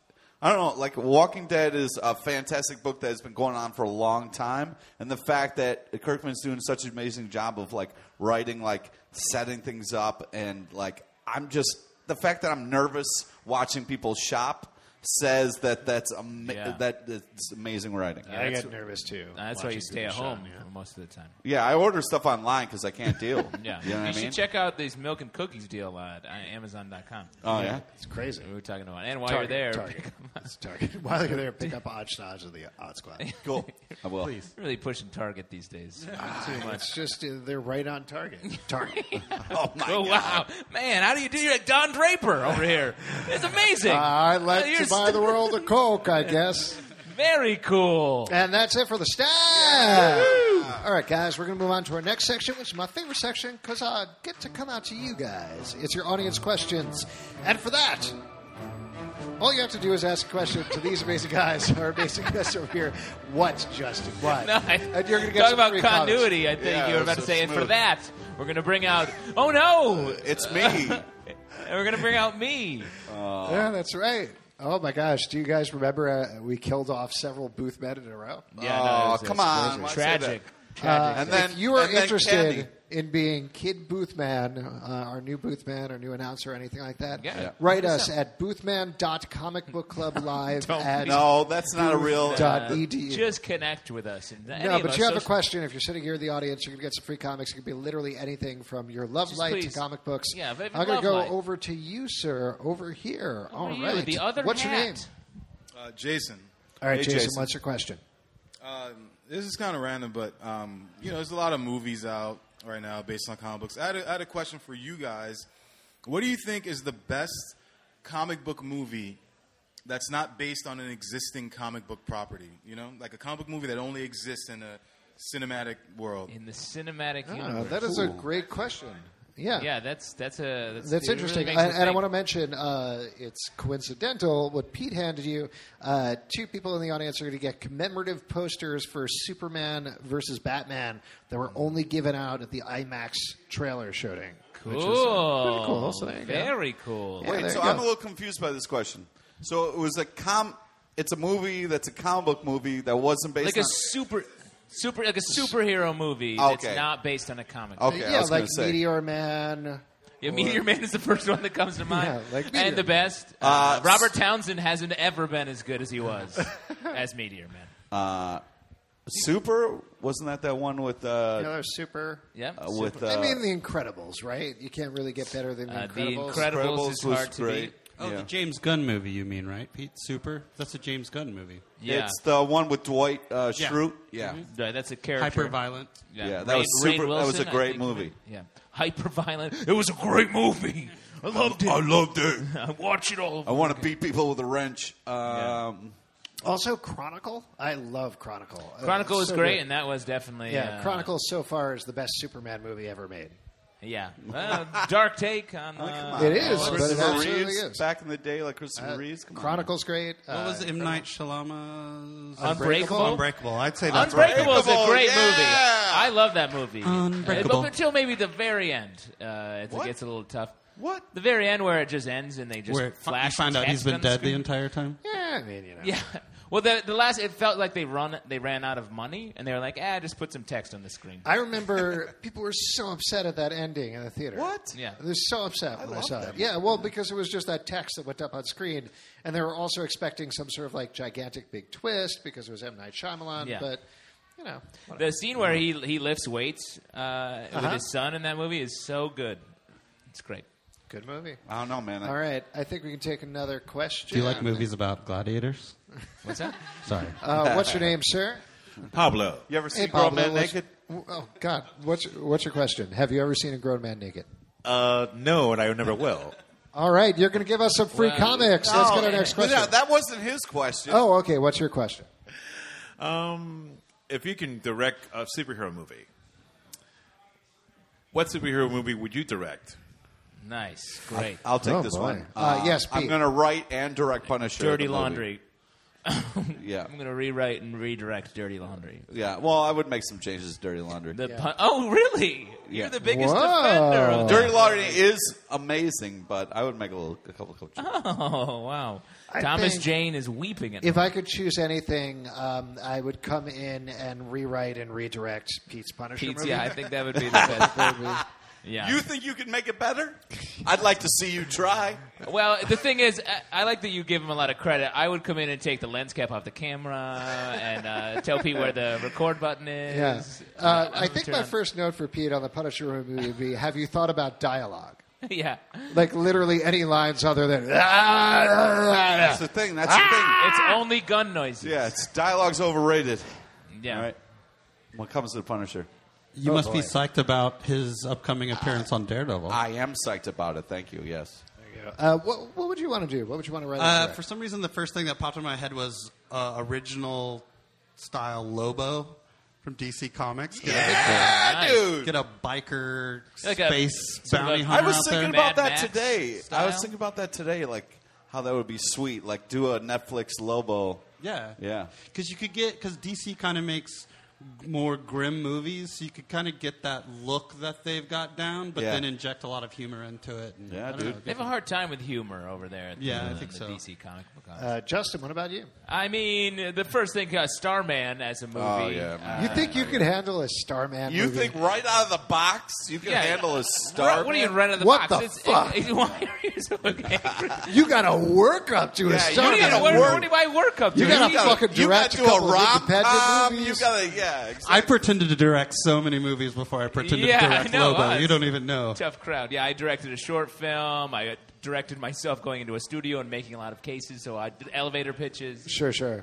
I don't know, like Walking Dead is a fantastic book that has been going on for a long time, and the fact that Kirkman's doing such an amazing job of like writing, like setting things up, and like I'm just the fact that I'm nervous watching people shop says that that's ama- Yeah. that it's amazing writing. I that's- get nervous too. That's why you watching stay people at shop, home yeah. most of the time. Yeah, I order stuff online because I can't deal. Yeah, you know what I should mean. check out this milk and cookies deal at uh, Amazon dot com. Oh yeah. It's crazy. We were talking about, and while Target, you're there, Target. It's Target. While you're there, pick up Hodgepodge of the Odd Squad. Cool. I will. Please. really pushing Target these days. Too much. It's just uh, they're right on target. Target. Oh my Oh god. wow, man! How do you do? You're like Don Draper over here. It's amazing. Uh, I like Uh, you're to buy st- the world a Coke, I guess. Very cool. And that's it for the stat. All right, guys, we're going to move on to our next section, which is my favorite section because I get to come out to you guys. It's your audience questions. And for that, all you have to do is ask a question to these amazing guys, our amazing guests over here. What's Justin? What? No, I, And you're going to get talk some about free continuity. I think Yeah, you were about to so say, and for smooth. that, we're going to bring out. Oh no! It's me. And we're going to bring out me. comments. Yeah, that's right. Oh my gosh! Do you guys remember uh, we killed off several booth men in a row? Yeah, Oh, no, it was- come it's on. crazy. Why say Tragic. that? Tragic. And then if you are and then interested Candy. in being Kid Boothman, uh, our new Boothman, our new announcer, or anything like that, Yeah. Yeah. write us at boothman dot comic book club live Don't at No, that's not a real. dot Uh, edu. Just connect with us. And any No, of but us you have a social- question. If you're sitting here in the audience, you can get some free comics. It could be literally anything from your love Just light please. to comic books. Yeah, but I'm going Love to go Light. over to you, sir, over here. Over All you, right. the other What's your hat. name? Uh, Jason. All right, Hey, Jason, Jason. what's your question? Um, this is kind of random, but um, you know, there's a lot of movies out right now based on comic books. I had, a, I had a question for you guys. What do you think is the best comic book movie that's not based on an existing comic book property? You know, like a comic book movie that only exists in a cinematic world. in the cinematic Oh, universe. that is a great question. Yeah. Yeah, that's that's a that's, That's it interesting. Really makes and, me and I think. want to mention uh, it's coincidental what Pete handed you. Uh, two people in the audience are going to get commemorative posters for Superman versus Batman that were only given out at the IMAX trailer showing. Cool. Which is uh, pretty cool. So there you go. Very cool. Yeah, Wait, there so you I'm go. a little confused by this question. So it was a com. It's a movie that's a comic book movie that wasn't based Like on. a super, super, like a superhero movie Okay. that's not based on a comic. Okay, I yeah, was like gonna say. Meteor Man. Yeah, Meteor Man is the first one that comes to mind. Yeah, like Meteor and the best. Uh, Uh, Robert Townsend hasn't ever been as good as he was as Meteor Man. uh, Super wasn't that that one with uh, Another super. Yeah. uh, with uh, I mean, The Incredibles, right? You can't really get better than The Uh, The Incredibles. Incredibles is was hard to great. beat. Oh, Yeah. the James Gunn movie, you mean, right, Pete? Super? That's a James Gunn movie. Yeah. It's the one with Dwight uh, Yeah. Schrute. Yeah, Right, that's a character. Hyper violent. Yeah, that Rainn- was super- Rainn that was a Wilson, I great think. movie. Yeah. Hyper violent. It was a great movie. I loved it. I loved it. I watch it all. I want to beat people with a wrench. Um, Also, Chronicle. I love Chronicle. Uh, Chronicle is so great, good. and that was definitely Yeah, uh, Chronicle so far is the best Superman movie ever made. Yeah, uh, dark take on. Uh, It is, all but this- it Christopher absolutely Reeves is. back in the day, like Christopher Uh, Reeves. Come on. Chronicle's great. What Uh, was M. Night Shyamalan's Unbreakable. Unbreakable. I'd say that's right. Unbreakable is a Unbreakable, great yeah. movie. I love that movie. Unbreakable. Up until maybe the very end, uh, it What? gets a little tough. What? The very end where it just ends and they just Where flash you find out he's text been on dead the screen. entire time? Yeah, I mean, you know. Yeah. Well, the the last it felt like they run they ran out of money and they were like, ah, just put some text on the screen. I remember people were so upset at that ending in the theater. What? Yeah. They were so upset when I, love saw that it. Yeah, well, because it was just that text that went up on screen, and they were also expecting some sort of like gigantic big twist because it was M. Night Shyamalan. Yeah. But you know, whatever. The scene where he he lifts weights uh, with Uh-huh. his son in that movie is so good. It's great. good movie. I don't know, man. I- All right, I think we can take another question. Do you like movies about gladiators? What's that? Sorry. Uh, what's your name, sir? Pablo. You ever Hey, seen Grown Pablo, Man what's- Naked? Oh God, what's what's your question? Have you ever seen a grown man naked? Uh, no, and I never will. All right, you're going to give us some free Well, comics. Let's get our next No, question. that wasn't his question. Oh, okay. What's your question? Um, if you can direct a superhero movie, what superhero movie would you direct? Nice, great. I'll take Oh, this boy. one. Uh, yes, I'm Pete. going to write and direct Punisher. Dirty the movie. Laundry. Yeah, I'm going to rewrite and redirect Dirty Laundry. yeah. Well, I would make some changes to Dirty Laundry. The pun- oh, really? Yeah. You're the biggest Whoa. defender of Dirty Laundry is amazing, but I would make a little, a couple, couple changes. Oh, wow. I Thomas think Jane is weeping at If I could choose anything, um, I would come in and rewrite and redirect Pete's Punisher Pete's, movie. yeah, I think that would be the best. That would be- Yeah. You think you can make it better? I'd like to see you try. Well, the thing is, I, I like that you give him a lot of credit. I would come in and take the lens cap off the camera and uh, tell Pete where the record button is. Yeah. Uh, I think turn my on- first note for Pete on the Punisher movie would be, have you thought about dialogue? Yeah. Like literally any lines other than... That's the thing. That's the thing. It's only gun noises. Yeah, it's dialogue's overrated. Yeah. All right. When it comes to the Punisher, You Oh, must be boy. psyched about his upcoming appearance on Daredevil. I am psyched about it. Thank you. Yes. Uh, what, what would you want to do? What would you want to write? Uh, uh, for some reason, the first thing that popped in my head was uh, original style Lobo from D C Comics. Get, Yeah, Nice. dude. a, get a biker Like a- space sort of bounty a- I hunter was out thinking there. about Mad that Max today. I style? was thinking about that today, like how that would be sweet. Like do a Netflix Lobo. Yeah, Yeah. Because you could get because D C kind of makes more grim movies, so you could kind of get that look that they've got down, but Yeah. then inject a lot of humor into it. And, Yeah, I don't dude. know, They have a hard time with humor over there at the, Yeah, I uh, think the so. D C comic book office. uh, Justin, what about you? I mean, the first thing, uh, Starman as a movie. Oh, yeah, man. You think you could handle a Starman You movie? think right out of the box you can Yeah. handle a Right, star? what are you running the What box? the It's- fuck? it- it- why are you so angry? You got to work up to a Yeah, you What, do Starman you, gotta what, movie. work. what do I work up to? You gotta You gotta- fucking you direct gotta a do couple a of rom independent com. You movies. gotta, yeah. Exactly. I pretended to direct so many movies before I pretended Yeah, to I direct know, Lobo. uh, You don't even know. Tough crowd. Yeah, I directed a short film. I directed myself going into a studio and making a lot of cases. So I did elevator pitches. Sure, sure.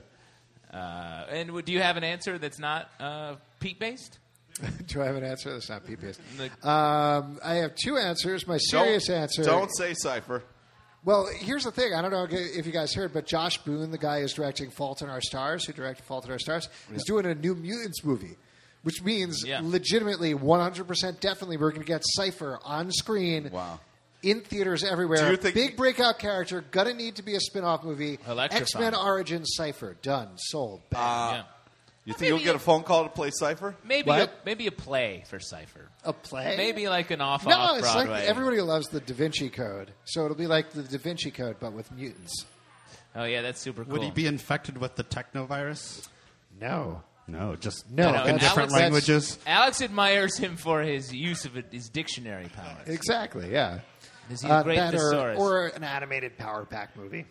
Uh, and w- do you have an answer that's not uh, Pete based? Do I have an answer? That's not P P S. Like- Um, I have two answers. My serious don't, answer. Don't say Cypher. Well, here's the thing. I don't know if you guys heard, but Josh Boone, the guy who's directing Fault in Our Stars, who directed Fault in Our Stars, is doing a New Mutants movie, which means Yeah. legitimately one hundred percent definitely we're going to get Cypher on screen. Wow. In theaters everywhere. Do you think- Big breakout character, gonna need to be a spin-off movie. Electrifying. X-Men Origins Cypher, done, sold, bang. yeah. You think you'll get a phone call to play Cypher? Maybe What? a, maybe a play for Cypher. a play? Maybe like an off No, off it's Broadway. like everybody loves the Da Vinci Code, so it'll be like the Da Vinci Code, but with mutants. Oh yeah, that's super cool. Would he be infected with the technovirus? No. No, just No, talk in that's- different that's- languages. Alex admires him for his use of his dictionary powers. Exactly, yeah. Is he Uh, a great that or, thesaurus? or an animated Power Pack movie.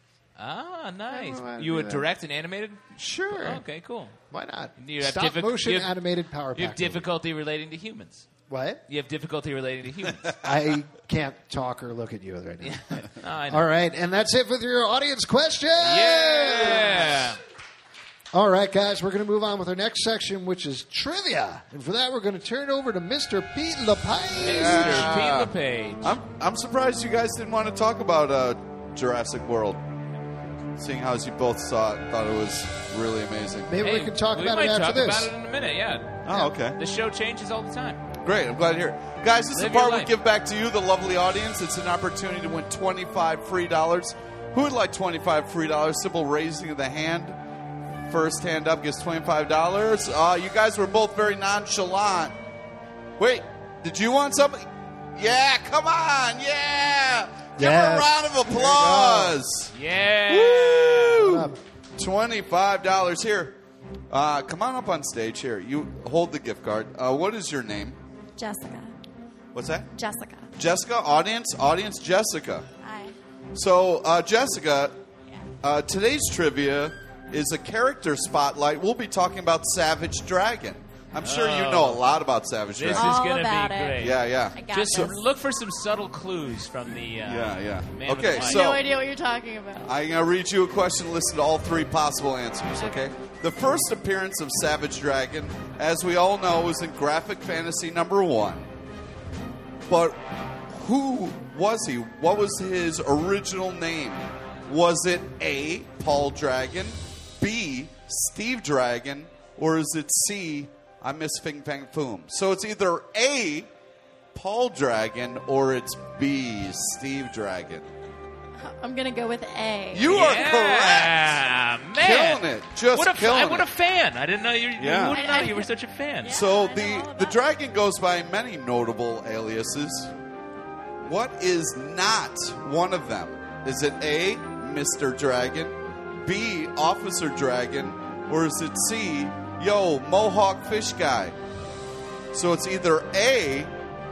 Ah, nice. I don't know, You would yeah. direct an animated? Sure. Okay, cool. Why not? You have Stop diffic- motion you have- animated Power Pack You have movie. difficulty relating to humans. What? You have difficulty relating to humans. I can't talk or look at you right now. Oh, I know. All right, and that's it with your audience question. Yeah. All right, guys, we're going to move on with our next section, which is trivia. And for that, we're going to turn it over to Mister Pete LePage. Mister Pete LePage. I'm I'm surprised you guys didn't want to talk about uh, Jurassic World. Seeing how as you both saw it, thought it was really amazing. Maybe Hey, we can talk we about might it after talk this. about it in a minute, yeah. Oh, okay. The show changes all the time. Great. I'm glad to hear it. Guys, this is the Live your part we life. give back to you, the lovely audience. It's an opportunity to win twenty-five free dollars. Who would like twenty-five free dollars? Simple raising of the hand. First hand up gets twenty-five dollars. Uh, you guys were both very nonchalant. Wait, did you want something? Yeah, come on. Yeah. Give her a Yes. round of applause. Yeah. Woo! twenty-five dollars here. Uh, come on up on stage here. You hold the gift card. Uh, what is your name? Jessica. What's that? Jessica. Jessica, audience, audience, Jessica. Hi. So, uh, Jessica, uh, today's trivia is a character spotlight. We'll be talking about Savage Dragon. I'm sure you know a lot about Savage This Dragon. is All going to about be it. great. Yeah, yeah. I got Just this. look for some subtle clues from the uh, Yeah, yeah. man with Okay, the mic. so- no idea what you're talking about. I'm going to read you a question, listen to all three possible answers, okay? The first appearance of Savage Dragon, as we all know, was in Graphic Fantasy number one. But who was he? What was his original name? Was it A, Paul Dragon, B, Steve Dragon, or is it C, I miss Fing Fang Foom? So it's either A, Paul Dragon, or it's B, Steve Dragon. I'm going to go with A. You are correct. Yeah, man. Killing it. Just what a, killing I- What it. a fan. I didn't know you, Yeah. you wouldn't know you were such a fan. So I know the all the about it. dragon goes by many notable aliases. What is not one of them? Is it A, Mister Dragon, B, Officer Dragon, or is it C, Yo, Mohawk Fish Guy? So it's either A,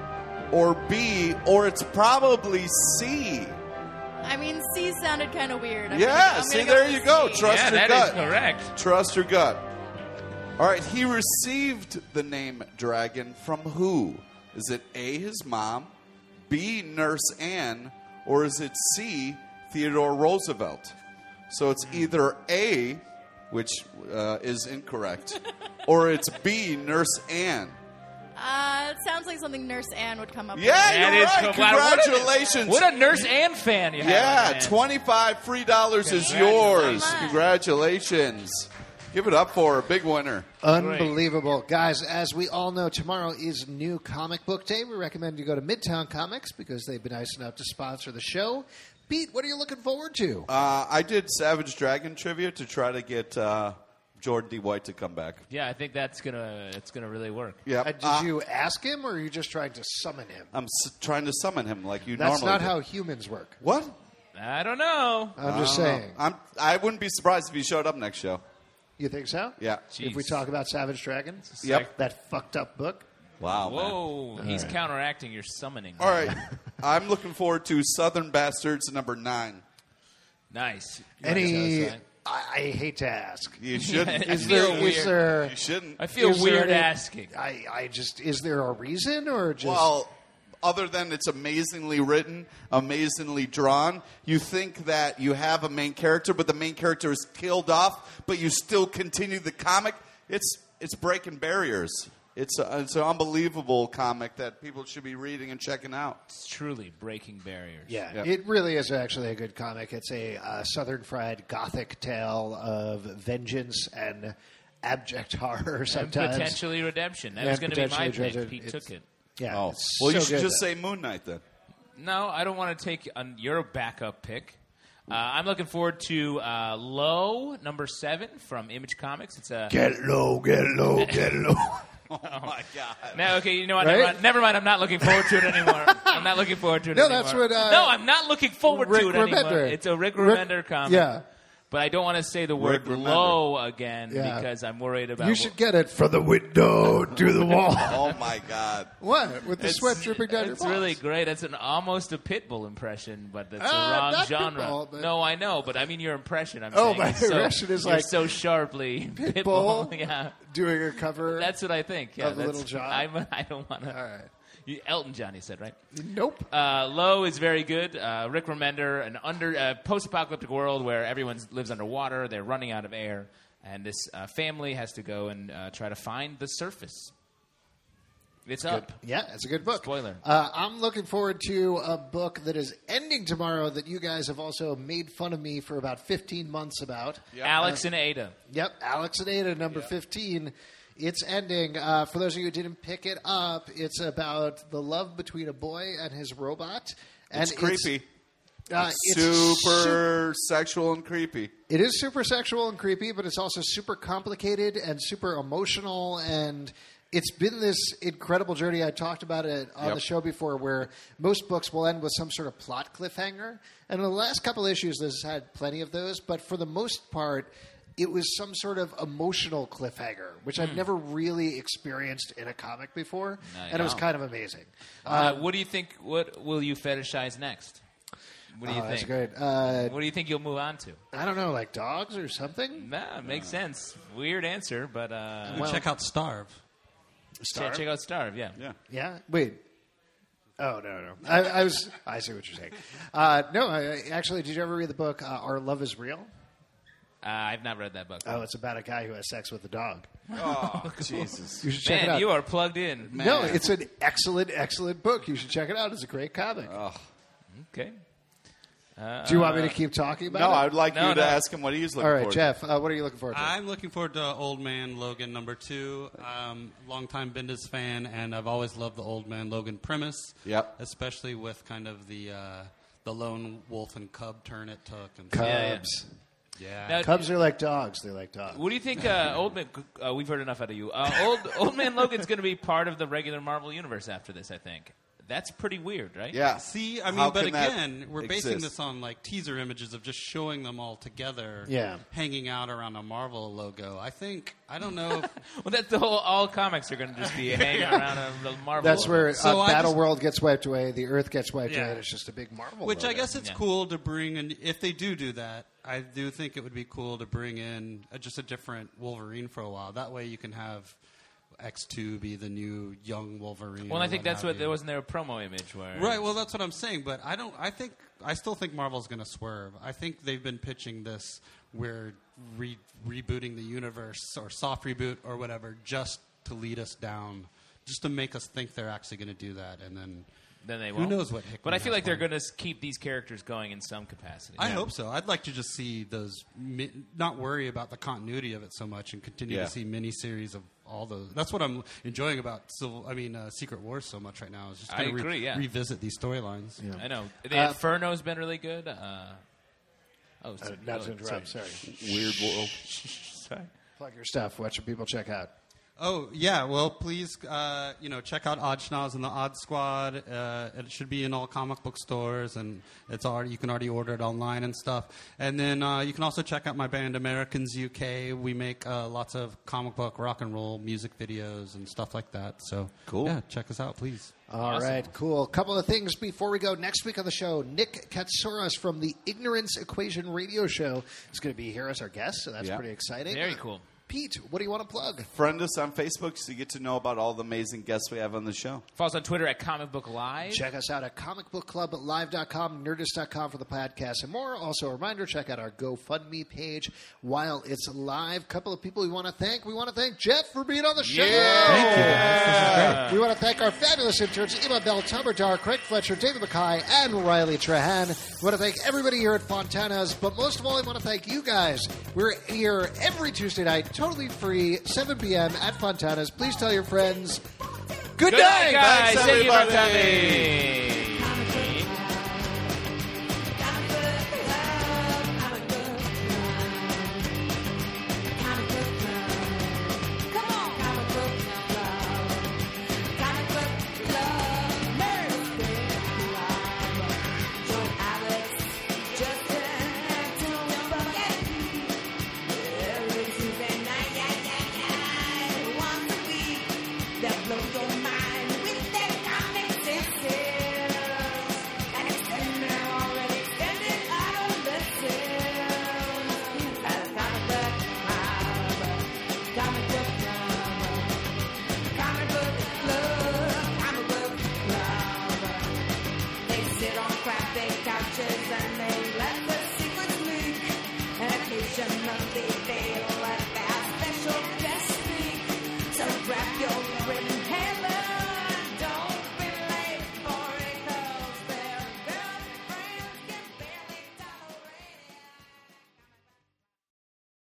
or B, or it's probably C. I mean, C sounded kind of weird. I'm Yeah, gonna, I'm see, gonna there go you with go. C. Trust yeah, your that gut. is correct. Trust your gut. All right, he received the name Dragon from who? Is it A, his mom, B, Nurse Anne, or is it C, Theodore Roosevelt? So it's either A, which uh, is incorrect, or it's B, Nurse Anne. Uh, it sounds like something Nurse Anne would come up Yeah, That you're is right. co- wow, what a- Congratulations. What a Nurse Anne fan you have. Yeah, man. twenty-five free dollars is Congratulations. yours. Congratulations. Give it up for her. Big winner. Unbelievable. Guys, as we all know, tomorrow is New Comic Book Day. We recommend you go to Midtown Comics because they've been nice enough to sponsor the show. Pete, what are you looking forward to? Uh, I did Savage Dragon trivia to try to get uh, Jordan D. White to come back. Yeah, I think that's gonna it's gonna really work. Yeah. Uh, did you ask him, or are you just trying to summon him? I'm s- trying to summon him like you That's normally not do. how humans work. What? I don't know. I'm just I don't saying. know. I'm, I wouldn't be surprised if he showed up next show. You think so? Yeah. If we Jeez. talk about Savage Dragons? Yep. That fucked up book? Wow. man. Whoa, he's counteracting your summoning. All right. I'm looking forward to Southern Bastards number nine. Nice. You Any. wanna tell us I, I hate to ask. You shouldn't. I Is feel there, weird. is there, You shouldn't. I feel is there weird any- asking. I, I just. Is there a reason, or just. Well, other than it's amazingly written, amazingly drawn, you think that you have a main character, but the main character is killed off, but you still continue the comic. It's it's breaking barriers. It's a, it's an unbelievable comic that people should be reading and checking out. It's truly breaking barriers. Yeah, Yep. it really is actually a good comic. It's a uh, southern fried gothic tale of vengeance and abject horror And sometimes. potentially redemption. That And was going to be my potentially pick. redemption. Pete It's- took it. Yeah. Oh, it's well, you so should good, just though. say Moon Knight then. No, I don't want to take on your backup pick. Uh, I'm looking forward to uh, Low, number seven from Image Comics. It's a Get low, get low, get low. Oh my God! no. Okay, you know what? Right? Never, mind, never mind. I'm not looking forward to it anymore. I'm not looking forward to it No, anymore. that's what, uh, no, I'm not looking forward Rick to it anymore. Remender. It's a Rick Rick- Remender comic. Yeah. But I don't want to say the word Rick Remender. low again Yeah. because I'm worried about. You should get it from the window to the wall. Oh my God! What? With the It's- sweat dripping down your It's balls? really great. It's an almost a Pitbull impression, but that's Ah, the wrong not genre. Pitbull, but- No, I know, but I mean your impression. I'm Oh, saying. my It's so, impression is you're like so sharply Pitbull? Pitbull. Yeah, Doing a cover. that's what I think. Yeah, Of that's, Little John? I'm, I don't want to. All right. You, Elton John, you said, right? Nope. Uh, Low is very good. Uh, Rick Remender, an under uh, post-apocalyptic world where everyone lives underwater. They're running out of air, and this uh, family has to go and uh, try to find the surface. It's up. Yeah, it's a good book. Spoiler. Uh, I'm looking forward to a book that is ending tomorrow that you guys have also made fun of me for about fifteen months about. Alex and Ada. Yep, Alex and Ada, number fifteen. It's ending. Uh, for those of you who didn't pick it up, it's about the love between a boy and his robot. And It's creepy. uh, it's Super sexual and creepy. It is super sexual and creepy, but it's also super complicated and super emotional. And it's been this incredible journey. I talked about it on Yep. the show before, where most books will end with some sort of plot cliffhanger. And in the last couple issues, this has had plenty of those. But for the most part, it was some sort of emotional cliffhanger, which I've never really experienced in a comic before. No, and it was no. kind of amazing. Uh, what do you think? What will you fetishize next? What do you Oh, that's think? great. Uh, What do you think you'll move on to? I don't know, like dogs or something? Nah, makes sense. Weird answer, but uh, Well- Check out Starve. check, check out Starve. Yeah. Yeah. Yeah. Wait. Oh no no. I, I was. I see what you're saying. Uh, no, I, actually, did you ever read the book uh, "Our Love Is Real"? Uh, I've not read that book. Oh, it's about a guy who has sex with a dog. Oh Jesus! You should check it Man, out. you are plugged in. No, it's an excellent, excellent book. You should check it out. It's a great comic. Okay. Uh, Do you want me to keep talking about No, it? I would like No, you to no. ask him what he's looking All right, for. Jeff. Uh, what are you looking forward to? I'm looking forward to Old Man Logan number two. Um, longtime Bendis fan, and I've always loved the Old Man Logan premise. Yep. Especially with kind of the uh, the lone wolf and cub turn it took. And Cubs. Yeah, yeah. Yeah. Now, Cubs are like dogs. They're like dogs. what do you think, uh, Old Man? Uh, we've heard enough out of you. Uh, old Old Man Logan's going to be part of the regular Marvel universe after this. I think That's pretty weird, right? Yeah. See, I mean, How but can that again, we're basing exist? this on like teaser images of just showing them all together, Yeah. hanging out around a Marvel logo. I think I don't know. If, Well, that's the whole. All comics are going to just be hanging around a the Marvel. That's where So uh, I Battle just- World gets wiped away, the Earth gets wiped Yeah. away, and it's just a big Marvel Which I logo. guess it's Yeah. cool to bring in. If they do do that, I do think it would be cool to bring in a, just a different Wolverine for a while. That way you can have X two be the new young Wolverine. Well, or I think that's have what you. there wasn't there a promo image where. Right. Well, that's what I'm saying. But I don't. I think I still think Marvel's going to swerve. I think they've been pitching this. We're re- rebooting the universe or soft reboot or whatever, just to lead us down, just to make us think they're actually going to do that, and then. Then they Who won't. knows what Hickman But I feel has like they're planned. going to keep these characters going in some capacity. I hope so. I'd like to just see those, mi- not worry about the continuity of it so much, and continue Yeah. to see miniseries of all those. That's what I'm enjoying about Civil. I mean, uh, Secret Wars so much right now. Is just I gonna agree, yeah. revisit these storylines. I know. The Uh, Inferno's been really good. Uh, oh, Uh, sorry. not Oh, to interrupt, sorry. Weird world. sorry. Plug your stuff. What should people check out? Oh yeah, well please, uh, you know, check out Odd Schnoz and the Odd Squad. Uh, it should be in all comic book stores, and it's already you can already order it online and stuff. And then uh, you can also check out my band Americans U K. We make uh, lots of comic book, rock and roll music videos and stuff like that. So Cool. yeah, check us out, please. All right, cool. Couple of things before we go. Next week on the show, Nick Katsouras from the Ignorance Equation Radio Show is going to be here as our guest, so that's Yeah. pretty exciting. Very cool. Pete, what do you want to plug? Friend us on Facebook so you get to know about all the amazing guests we have on the show. Follow us on Twitter at Comic Book Live. Check us out at comic book club live dot com, nerdist dot com for the podcast and more. Also, a reminder, check out our GoFundMe page while it's live. Couple of people we want to thank. We want to thank Jeff for being on the show. Thank you, guys. This is great. We want to thank our fabulous interns, Emma Bell Tumberdar, Craig Fletcher, David Mackay, and Riley Trahan. We want to thank everybody here at Fontana's, but most of all, I want to thank you guys. We're here every Tuesday night, totally free, seven p.m. at Fontana's. Please tell your friends. Good, Good night, night. guys. Thanks, Thank you for everybody. coming. They sit on crack, they